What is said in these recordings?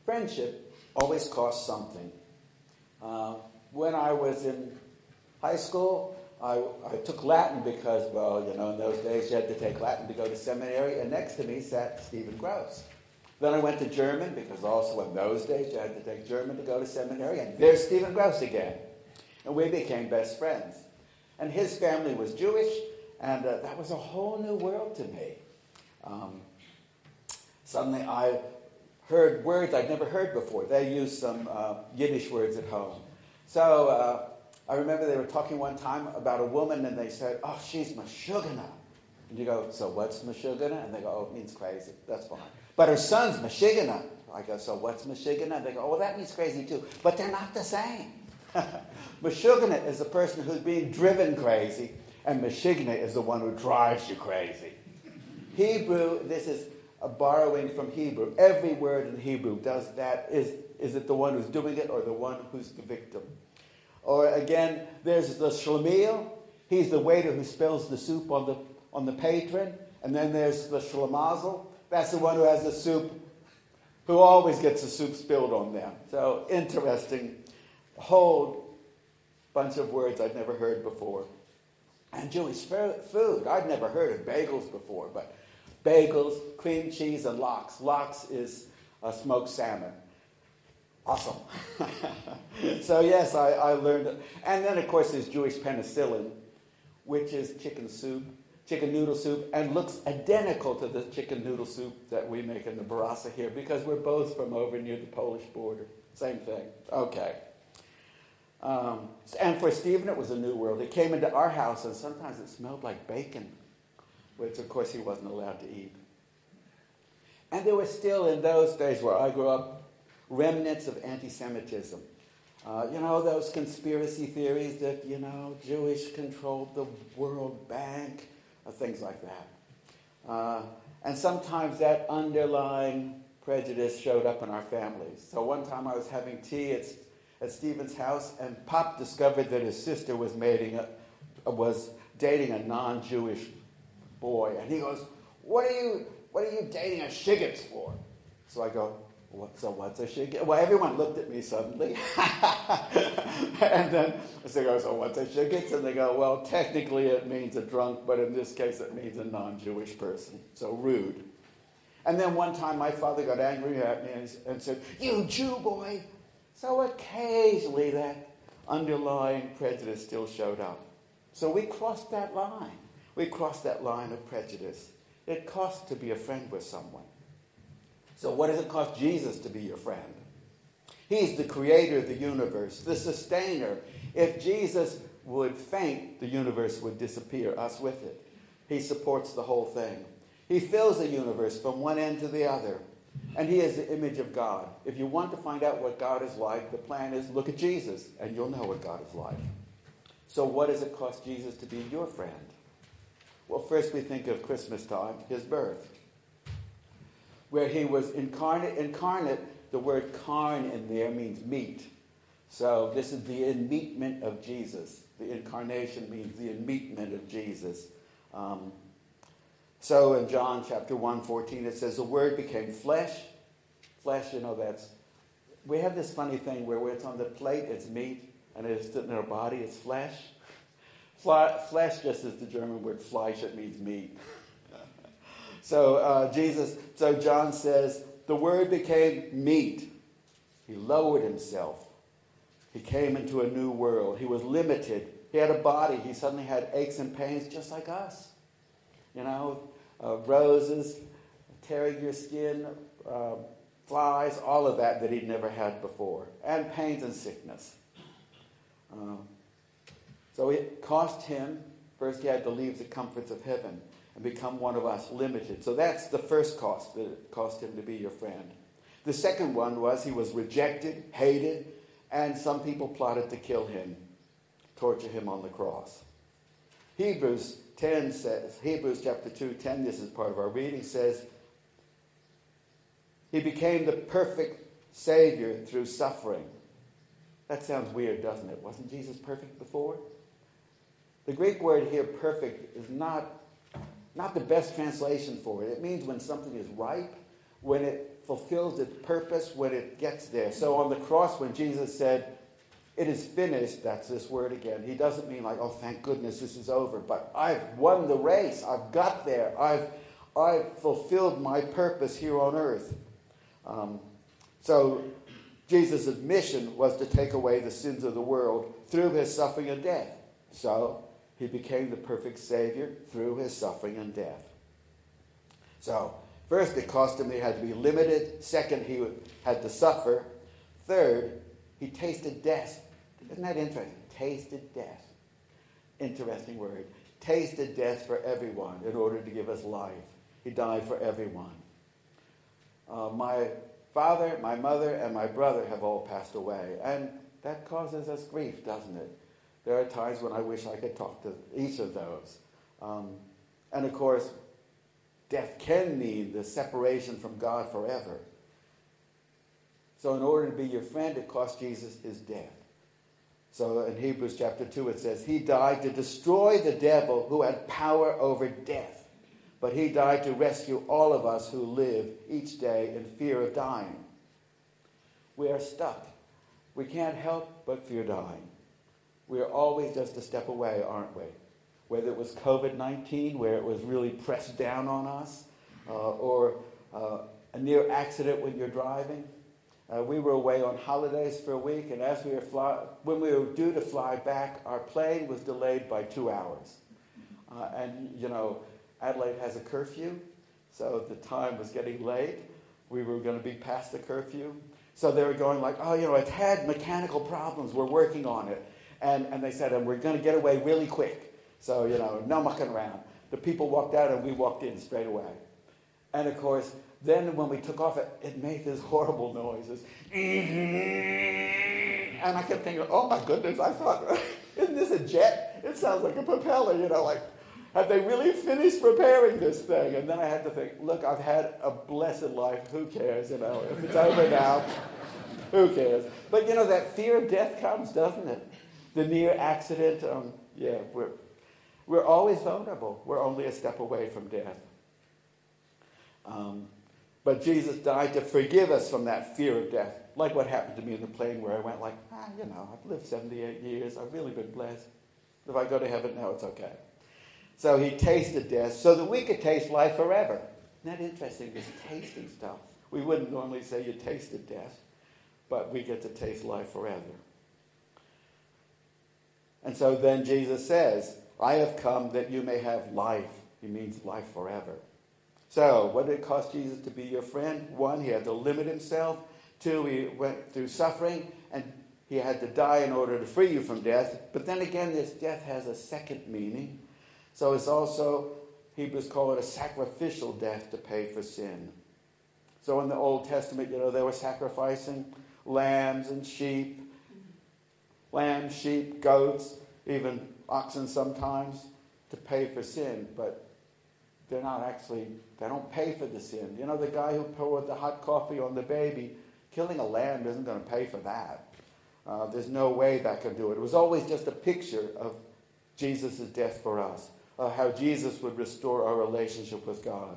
friendship always costs something. When I was in high school, I took Latin because, well, in those days you had to take Latin to go to seminary, and next to me sat Stephen Gross. Then I went to German because also in those days you had to take German to go to seminary, and there's Stephen Gross again. And we became best friends. And his family was Jewish, and that was a whole new world to me. Suddenly I heard words I'd never heard before. They used some Yiddish words at home. So I remember they were talking one time about a woman, and they said, "Oh, she's Meshuggah." And you go, "So what's Meshuggah?" And they go, "Oh, it means crazy." That's fine. "But her son's Meshuggah." I go, "So what's Meshuggah?" And they go, "Oh, well, that means crazy too." But they're not the same. Meshuggah is the person who's being driven crazy, and Meshuggah is the one who drives you crazy. Hebrew, this is a borrowing from Hebrew. Every word in Hebrew does that. Is it the one who's doing it or the one who's the victim? Or again, there's the shlemiel. He's the waiter who spills the soup on the patron. And then there's the shlemazel. That's the one who has the soup, who always gets the soup spilled on them. So interesting. A whole bunch of words I'd never heard before. And Jewish food. I'd never heard of bagels before, but bagels, cream cheese, and lox. Lox is smoked salmon. Awesome. So yes, I learned it. And then, of course, there's Jewish penicillin, which is chicken noodle soup, and looks identical to the chicken noodle soup that we make in the Barasa here, because we're both from over near the Polish border. Same thing. Okay. And for Stephen, it was a new world. He came into our house, and sometimes it smelled like bacon, which, of course, he wasn't allowed to eat. And there were still, in those days where I grew up, remnants of anti-Semitism. Those conspiracy theories that, Jewish controlled the World Bank, things like that. And sometimes that underlying prejudice showed up in our families. So one time I was having tea at Stephen's house, and Pop discovered that his sister was dating a non-Jewish boy. And he goes, what are you dating a shigitz for? So I go, what's a shigitz? Well, everyone looked at me suddenly. And then I go, so what's a shigitz? And they go, well, technically it means a drunk, but in this case it means a non-Jewish person. So rude. And then one time my father got angry at me and said, "You Jew boy." So occasionally that underlying prejudice still showed up. So we crossed that line. We crossed that line of prejudice. It costs to be a friend with someone. So what does it cost Jesus to be your friend? He's the creator of the universe, the sustainer. If Jesus would faint, the universe would disappear, us with it. He supports the whole thing. He fills the universe from one end to the other. And he is the image of God. If you want to find out what God is like, the plan is look at Jesus, and you'll know what God is like. So what does it cost Jesus to be your friend? Well, first we think of Christmas time, his birth, where he was incarnate. Incarnate, the word karn in there means meat. So this is the enmeatment of Jesus. The incarnation means the enmeatment of Jesus. So in John chapter 1:14, it says, the Word became flesh. Flesh, we have this funny thing where it's on the plate, it's meat, and it's in our body, it's flesh. Flesh just is the German word Fleisch, it means meat. So John says, the Word became meat. He lowered himself. He came into a new world. He was limited. He had a body. He suddenly had aches and pains just like us. Roses, tearing your skin, flies, all of that he'd never had before, and pains and sickness. So it cost him, first he had to leave the comforts of heaven and become one of us, limited. So that's the first cost, that it cost him to be your friend. The second one was he was rejected, hated, and some people plotted to kill him, torture him on the cross. Hebrews chapter 2:10, this is part of our reading, says, he became the perfect Savior through suffering. That sounds weird, doesn't it? Wasn't Jesus perfect before? The Greek word here, perfect, is not the best translation for it. It means when something is ripe, when it fulfills its purpose when it gets there. So on the cross, when Jesus said, "It is finished," that's this word again. He doesn't mean like, "Oh, thank goodness this is over," but I've won the race. I've got there. I've fulfilled my purpose here on earth. So Jesus' mission was to take away the sins of the world through his suffering and death. So he became the perfect Savior through his suffering and death. So first, it cost him. He had to be limited. Second, he had to suffer. Third, he tasted death. Isn't that interesting? Tasted death. Interesting word. Tasted death for everyone in order to give us life. He died for everyone. My father, my mother, and my brother have all passed away. And that causes us grief, doesn't it? There are times when I wish I could talk to each of those. And of course, death can mean the separation from God forever. So in order to be your friend, it cost Jesus his death. So in Hebrews chapter 2 it says, he died to destroy the devil who had power over death. But he died to rescue all of us who live each day in fear of dying. We are stuck. We can't help but fear dying. We are always just a step away, aren't we? Whether it was COVID-19, where it was really pressed down on us, or a near accident when you're driving. We were away on holidays for a week, and as when we were due to fly back, our plane was delayed by 2 hours. And, you know, Adelaide has a curfew, so the time was getting late. We were going to be past the curfew. So they were going like, "Oh, you know, it's had mechanical problems. We're working on it." And they said, "And we're going to get away really quick. So, you know, no mucking around." The people walked out and we walked in straight away. And, of course, then when we took off, it made this horrible noises. And I kept thinking, oh, my goodness, I thought, isn't this a jet? It sounds like a propeller, you know, like, have they really finished preparing this thing? And then I had to think, look, I've had a blessed life. Who cares, you know? If it's over now, who cares? But, you know, that fear of death comes, doesn't it? The near accident, we're always vulnerable. We're only a step away from death. But Jesus died to forgive us from that fear of death. Like what happened to me in the plane where I went like, you know, I've lived 78 years. I've really been blessed. If I go to heaven, no, it's okay. So he tasted death so that we could taste life forever. Isn't that interesting, this tasting stuff? We wouldn't normally say you tasted death, but we get to taste life forever. And so then Jesus says, I have come that you may have life. He means life forever. So, what did it cost Jesus to be your friend? 1, he had to limit himself. 2, he went through suffering, and he had to die in order to free you from death. But then again, this death has a second meaning. So it's also, Hebrews call it a sacrificial death to pay for sin. So in the Old Testament, you know, they were sacrificing lambs and sheep. Lambs, sheep, goats, even oxen sometimes, to pay for sin. But they don't pay for the sin. You know, the guy who poured the hot coffee on the baby, killing a lamb isn't going to pay for that. There's no way that can do it. It was always just a picture of Jesus' death for us, how Jesus would restore our relationship with God,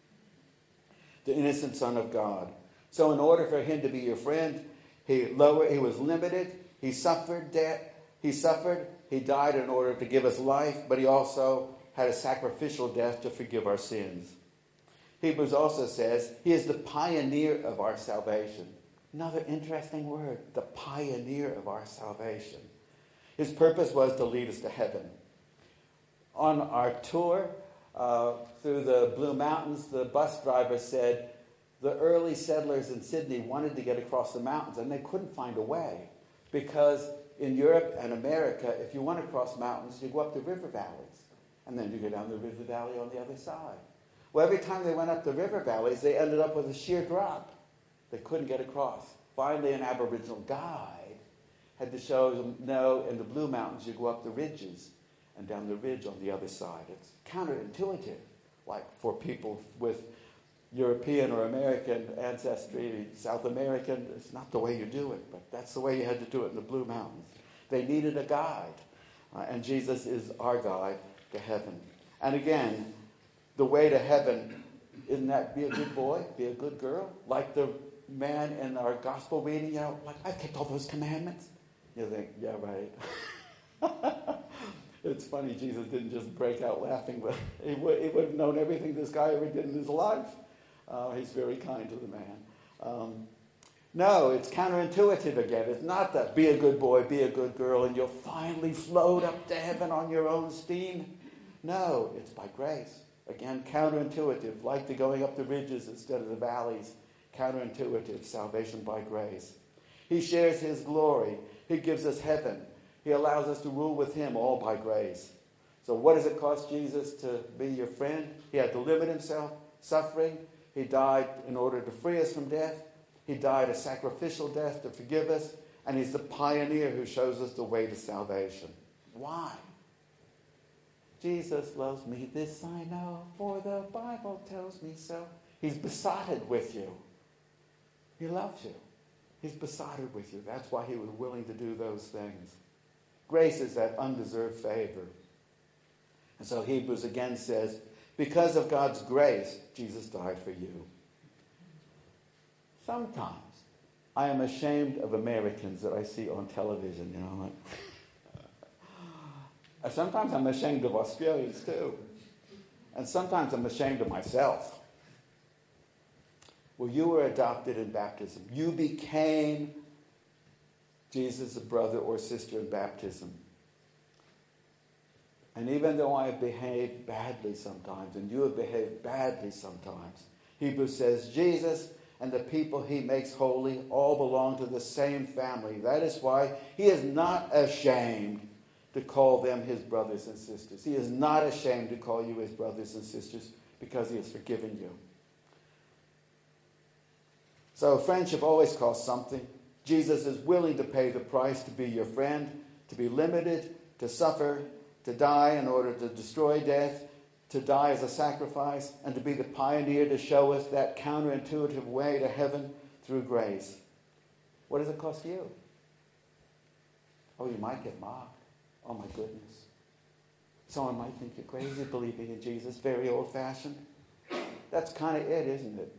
the innocent Son of God. So in order for him to be your friend, he was limited, he suffered death, he died in order to give us life, but he also had a sacrificial death to forgive our sins. Hebrews also says he is the pioneer of our salvation. Another interesting word, the pioneer of our salvation. His purpose was to lead us to heaven. On our tour through the Blue Mountains, the bus driver said the early settlers in Sydney wanted to get across the mountains and they couldn't find a way because in Europe and America, if you want to cross mountains, you go up the river valleys. And then you go down the river valley on the other side. Well, every time they went up the river valleys, they ended up with a sheer drop. They couldn't get across. Finally, an Aboriginal guide had to show them, no, in the Blue Mountains, you go up the ridges and down the ridge on the other side. It's counterintuitive, like for people with European or American ancestry, South American, it's not the way you do it, but that's the way you had to do it in the Blue Mountains. They needed a guide, and Jesus is our guide to heaven. And again, the way to heaven Isn't that be a good boy, be a good girl? Like the man in our gospel reading, like, I've kept all those commandments. You think, yeah, right. It's funny, Jesus didn't just break out laughing, but he would have known everything this guy ever did in his life. He's very kind to the man. No, it's counterintuitive again. It's not that be a good boy, be a good girl, and you'll finally float up to heaven on your own steam. No, it's by grace. Again, counterintuitive, like the going up the ridges instead of the valleys. Counterintuitive, salvation by grace. He shares his glory. He gives us heaven. He allows us to rule with him, all by grace. So what does it cost Jesus to be your friend? He had to limit himself, suffering. He died in order to free us from death. He died a sacrificial death to forgive us. And he's the pioneer who shows us the way to salvation. Why? Jesus loves me, this I know, for the Bible tells me so. He's besotted with you. He loves you. He's besotted with you. That's why he was willing to do those things. Grace is that undeserved favor. And so Hebrews again says, because of God's grace, Jesus died for you. Sometimes I am ashamed of Americans that I see on television, sometimes I'm ashamed of Australians too. And sometimes I'm ashamed of myself. Well, you were adopted in baptism. You became Jesus' brother or sister in baptism. And even though I have behaved badly sometimes, and you have behaved badly sometimes, Hebrews says Jesus and the people he makes holy all belong to the same family. That is why he is not ashamed to call them his brothers and sisters. He is not ashamed to call you his brothers and sisters because he has forgiven you. So friendship always costs something. Jesus is willing to pay the price to be your friend, to be limited, to suffer, to die in order to destroy death, to die as a sacrifice, and to be the pioneer to show us that counterintuitive way to heaven through grace. What does it cost you? Oh, you might get mocked. Oh, my goodness. Someone might think you're crazy believing in Jesus, very old-fashioned. That's kind of it, isn't it?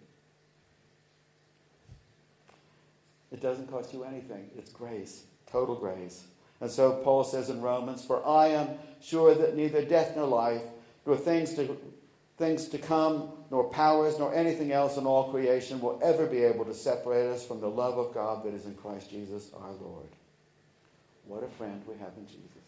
It doesn't cost you anything. It's grace, total grace. And so Paul says in Romans, for I am sure that neither death nor life, nor things to come, nor powers, nor anything else in all creation will ever be able to separate us from the love of God that is in Christ Jesus our Lord. What a friend we have in Jesus.